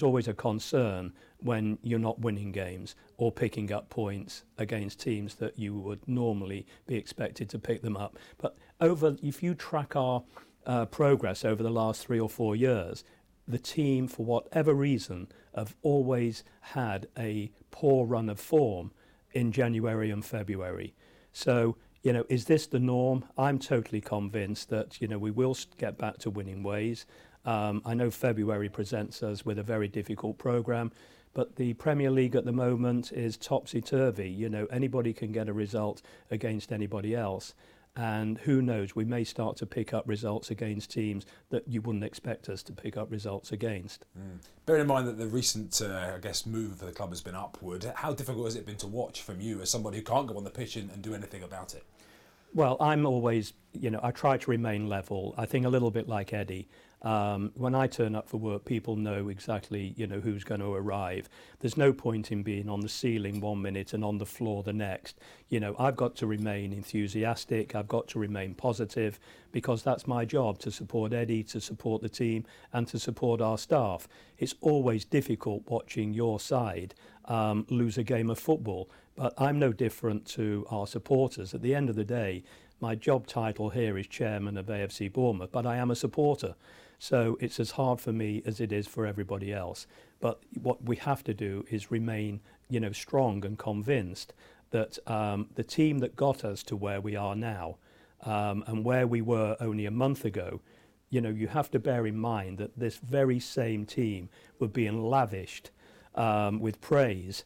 it's always a concern when you're not winning games or picking up points against teams that you would normally be expected to pick them up. But if you track our progress over the last 3 or 4 years, the team, for whatever reason, have always had a poor run of form in January and February. So, is this the norm? I'm totally convinced that, we will get back to winning ways. I know February presents us with a very difficult programme, but the Premier League at the moment is topsy-turvy. Anybody can get a result against anybody else. And who knows, we may start to pick up results against teams that you wouldn't expect us to pick up results against. Bearing in mind that the recent, move for the club has been upward, how difficult has it been to watch from you as somebody who can't go on the pitch and do anything about it? Well, I'm always, I try to remain level. I think a little bit like Eddie. When I turn up for work, people know exactly, who's going to arrive. There's no point in being on the ceiling 1 minute and on the floor the next. I've got to remain enthusiastic. I've got to remain positive because that's my job, to support Eddie, to support the team and to support our staff. It's always difficult watching your side lose a game of football, but I'm no different to our supporters. At the end of the day, my job title here is chairman of AFC Bournemouth, but I am a supporter. So it's as hard for me as it is for everybody else. But what we have to do is remain, strong and convinced that the team that got us to where we are now and where we were only a month ago, you have to bear in mind that this very same team were being lavished with praise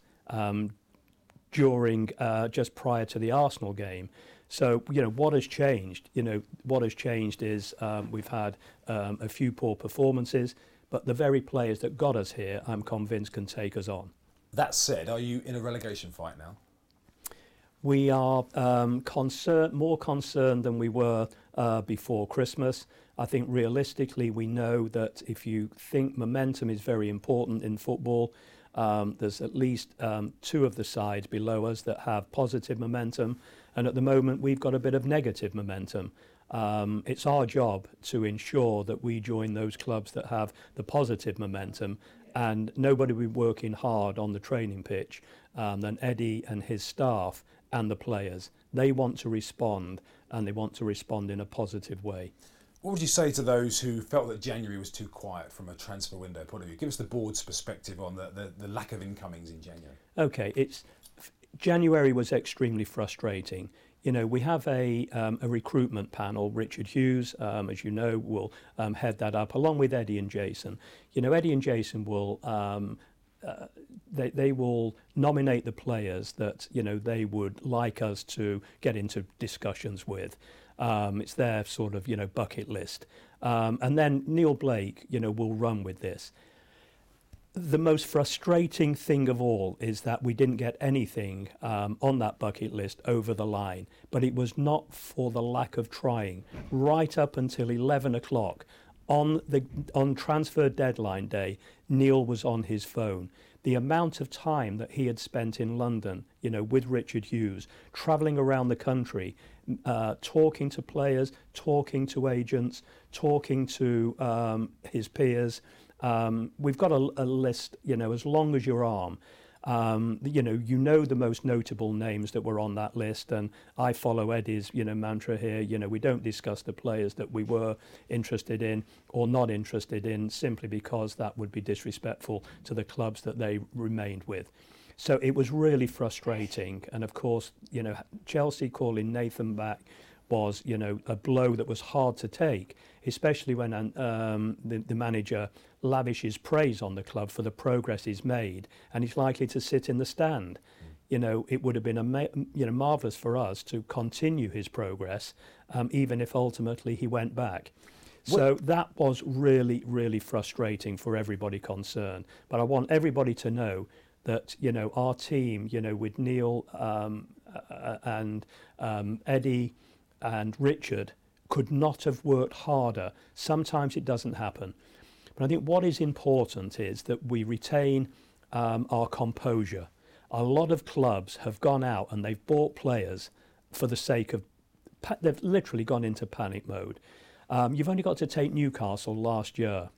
during just prior to the Arsenal game. So, what has changed? What has changed is we've had a few poor performances, but the very players that got us here, I'm convinced, can take us on. That said, are you in a relegation fight now? We are more concerned than we were before Christmas. I think realistically, we know that if you think momentum is very important in football, there's at least 2 of the sides below us that have positive momentum. And at the moment, we've got a bit of negative momentum. It's our job to ensure that we join those clubs that have the positive momentum, and nobody will be working hard on the training pitch than Eddie and his staff and the players. They want to respond, and they want to respond in a positive way. What would you say to those who felt that January was too quiet from a transfer window point of view? Give us the board's perspective on the lack of incomings in January. Okay, January was extremely frustrating. We have a recruitment panel. Richard Hughes, as you know, will head that up along with Eddie and Jason. Eddie and Jason will they will nominate the players that they would like us to get into discussions with. It's their sort of bucket list, and then Neil Blake will run with this. The most frustrating thing of all is that we didn't get anything on that bucket list over the line, but it was not for the lack of trying. Right up until 11 o'clock on transfer deadline day, Neil was on his phone. The amount of time that he had spent in London, with Richard Hughes, travelling around the country, talking to players, talking to agents, talking to his peers. We've got a list, as long as your arm. The most notable names that were on that list, and I follow Eddie's, mantra here. We don't discuss the players that we were interested in or not interested in simply because that would be disrespectful to the clubs that they remained with. So it was really frustrating, and of course, Chelsea calling Nathan back was, a blow that was hard to take, especially when the manager lavishes praise on the club for the progress he's made, and he's likely to sit in the stand. It would have been marvellous for us to continue his progress, even if ultimately he went back. So that was really, really frustrating for everybody concerned. But I want everybody to know that, our team, with Neil and Eddie and Richard, could not have worked harder. Sometimes it doesn't happen. But I think what is important is that we retain our composure. A lot of clubs have gone out and they've bought players for the sake of, they've literally gone into panic mode. You've only got to take Newcastle last year.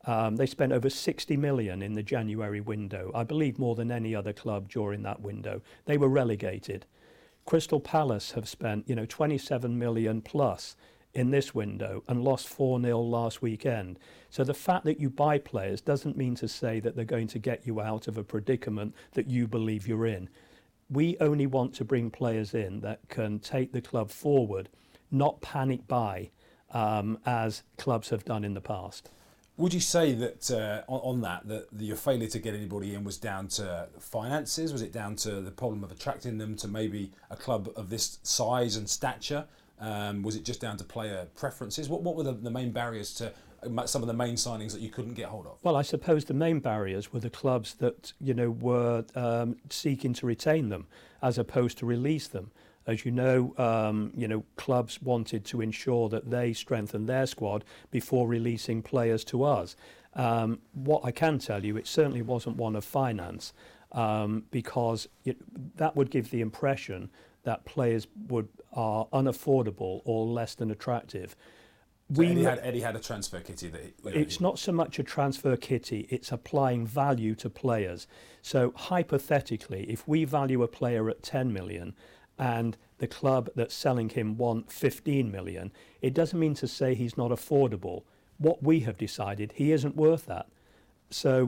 They spent over 60 million in the January window. I believe more than any other club during that window. They were relegated. Crystal Palace have spent, 27 million plus in this window and lost 4-0 last weekend. So the fact that you buy players doesn't mean to say that they're going to get you out of a predicament that you believe you're in. We only want to bring players in that can take the club forward, not panic buy, as clubs have done in the past. Would you say that on that your failure to get anybody in was down to finances? Was it down to the problem of attracting them to maybe a club of this size and stature? Was it just down to player preferences? What were the main barriers to some of the main signings that you couldn't get hold of? Well, I suppose the main barriers were the clubs that were seeking to retain them as opposed to release them. As you know, clubs wanted to ensure that they strengthened their squad before releasing players to us. What I can tell you, it certainly wasn't one of finance, because that would give the impression that players are unaffordable or less than attractive. So Eddie had a transfer kitty. It's not so much a transfer kitty, it's applying value to players. So hypothetically, if we value a player at 10 million and the club that's selling him want 15 million, it doesn't mean to say he's not affordable. What we have decided, he isn't worth that. So,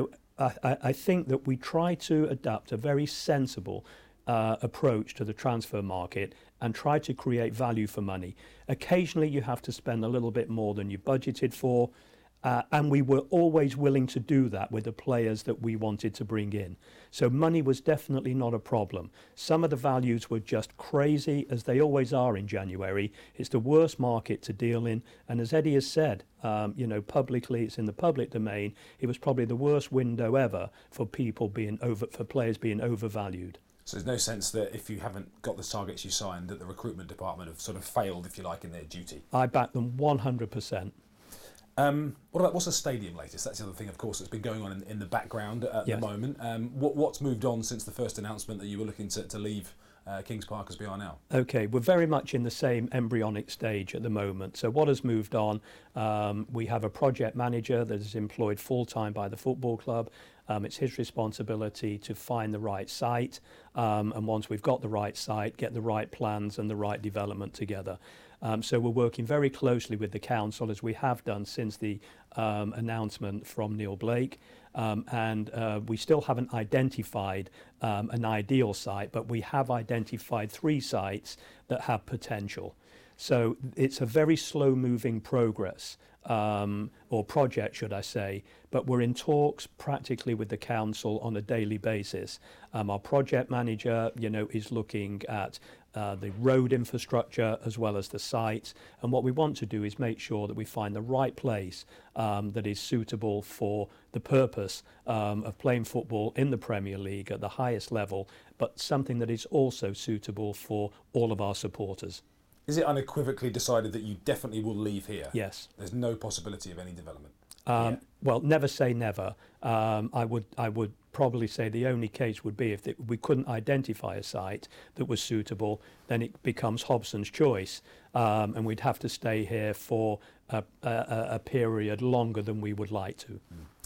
I think that we try to adapt a very sensible approach to the transfer market and try to create value for money. Occasionally you have to spend a little bit more than you budgeted for, and we were always willing to do that with the players that we wanted to bring in. So money was definitely not a problem. Some of the values were just crazy, as they always are in January. It's the worst market to deal in, and as Eddie has said, publicly, it's in the public domain, it was probably the worst window ever for players being overvalued. So there's no sense that if you haven't got the targets you signed, that the recruitment department have sort of failed, if you like, in their duty? I back them 100%. What's the stadium latest? That's the other thing, of course, that's been going on in the background at Yes. the moment. What's moved on since the first announcement that you were looking to leave Kings Park as we are now? Okay, we're very much in the same embryonic stage at the moment. So what has moved on? We have a project manager that is employed full-time by the football club. It's his responsibility to find the right site, and once we've got the right site, get the right plans and the right development together. So we're working very closely with the council, as we have done since the announcement from Neil Blake, and we still haven't identified an ideal site, but we have identified 3 sites that have potential. So it's a very slow-moving progress, or project, should I say, but we're in talks practically with the council on a daily basis. Our project manager, is looking at the road infrastructure as well as the site, and what we want to do is make sure that we find the right place that is suitable for the purpose of playing football in the Premier League at the highest level, but something that is also suitable for all of our supporters. Is it unequivocally decided that you definitely will leave here? Yes. There's no possibility of any development? Well, never say never. I would probably say the only case would be if we couldn't identify a site that was suitable, then it becomes Hobson's choice, and we'd have to stay here for a period longer than we would like to.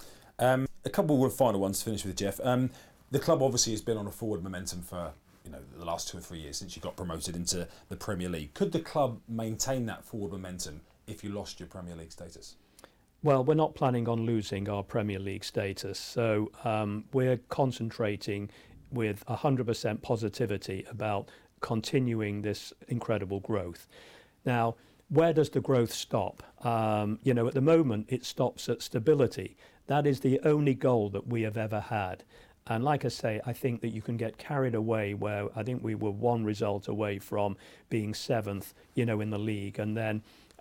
A couple of final ones to finish with, Jeff. The club obviously has been on a forward momentum for the last 2 or 3 years since you got promoted into the Premier League. Could the club maintain that forward momentum if you lost your Premier League status? Well, we're not planning on losing our Premier League status, so we're concentrating with 100% positivity about continuing this incredible growth. Now, where does the growth stop? At the moment, it stops at stability. That is the only goal that we have ever had. And like I say, I think that you can get carried away where I think we were 1 result away from being 7th, in the league. And then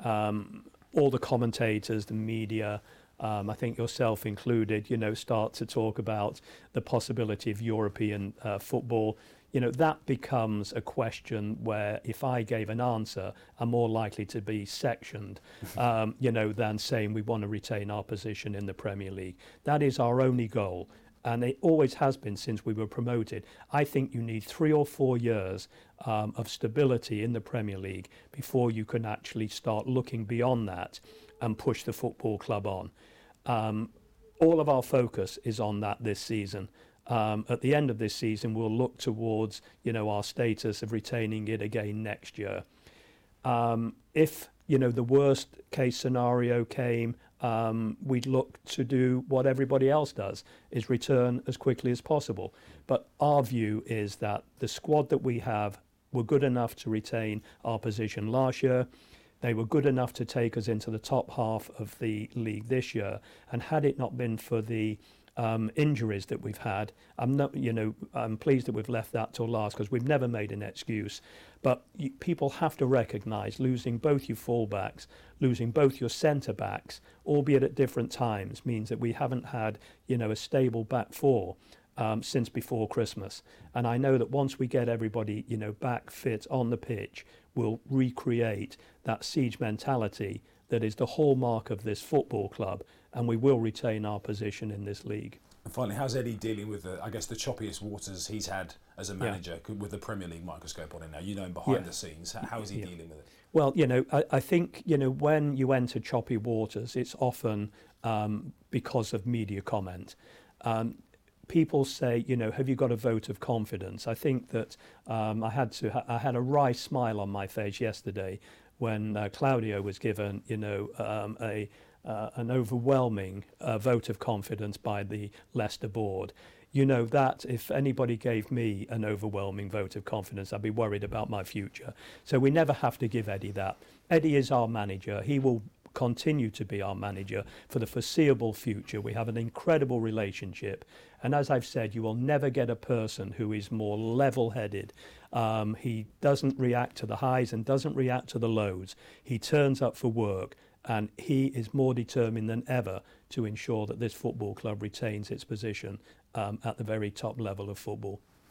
all the commentators, the media, I think yourself included, start to talk about the possibility of European football. That becomes a question where if I gave an answer, I'm more likely to be sectioned, than saying we want to retain our position in the Premier League. That is our only goal. And it always has been since we were promoted. I think you need 3 or 4 years of stability in the Premier League before you can actually start looking beyond that and push the football club on. All of our focus is on that this season. At the end of this season, we'll look towards, our status of retaining it again next year. If, the worst case scenario came, we'd look to do what everybody else does, is return as quickly as possible. But our view is that the squad that we have were good enough to retain our position last year. They were good enough to take us into the top half of the league this year. And had it not been for the injuries that we've had, I'm pleased that we've left that till last, because we've never made an excuse. But people have to recognise losing both your fullbacks, losing both your centre backs, albeit at different times, means that we haven't had, a stable back four since before Christmas. And I know that once we get everybody, back fit on the pitch, we'll recreate that siege mentality that is the hallmark of this football club, and we will retain our position in this league. And finally, how's Eddie dealing with the choppiest waters he's had as a manager with the Premier League microscope on him now? You know him behind the scenes. How is he dealing with it? Well, I think, when you enter choppy waters, it's often because of media comment. People say, have you got a vote of confidence? I think that I had a wry smile on my face yesterday when Claudio was given, an overwhelming vote of confidence by the Leicester board. That if anybody gave me an overwhelming vote of confidence, I'd be worried about my future. So we never have to give Eddie that. Eddie is our manager. He will continue to be our manager for the foreseeable future. We have an incredible relationship. And as I've said, you will never get a person who is more level-headed. He doesn't react to the highs and doesn't react to the lows. He turns up for work, and he is more determined than ever to ensure that this football club retains its position at the very top level of football.